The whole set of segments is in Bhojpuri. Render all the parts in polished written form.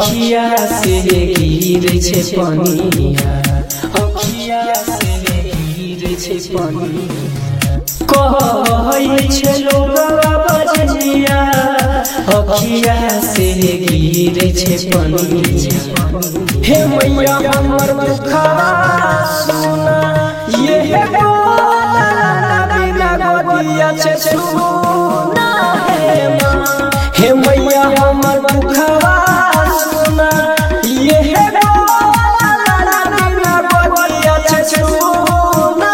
अखिया से गिरे छे पनिया अखिया से गिरे छे पनिया कहै छे लोगवा बजनिया अखिया से गिरे छे पनिया हे मैया हमर मुखवा सुना ये बिना गोदिया छे सुना हे मैया हमर मुखवा सुना ये बिना गोदिया छे सुना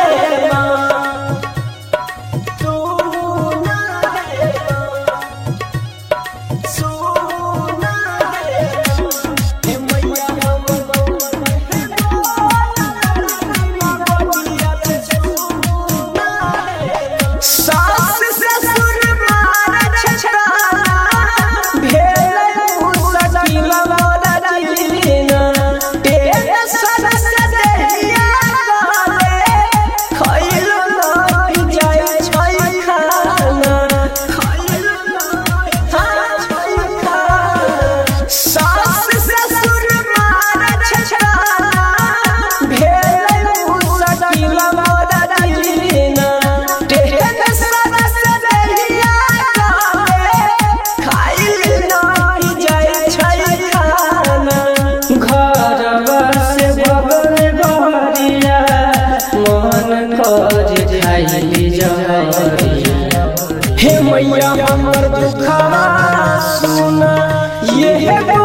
हे मैया हमर दुखवा सुना ये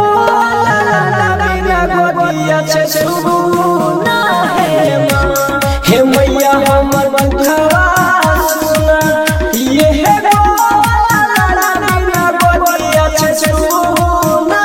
बिना गोदिया छे सुना हे मैया हमर दुखवा सुना ये बिना गोदिया छे सुना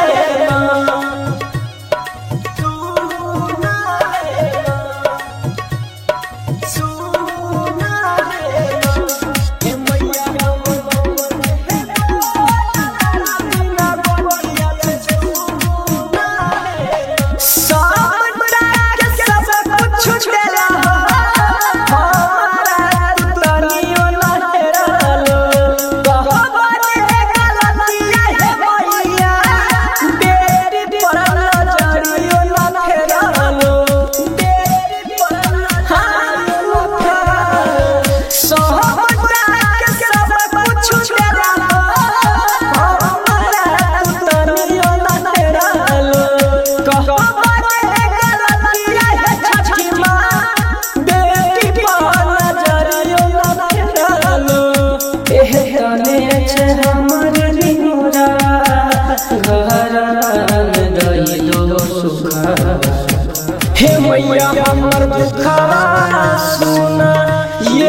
हे मैया हमर दुखवा सुना ये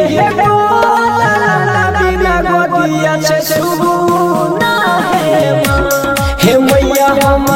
बिना गोदिया छे सुना हे मैया हमर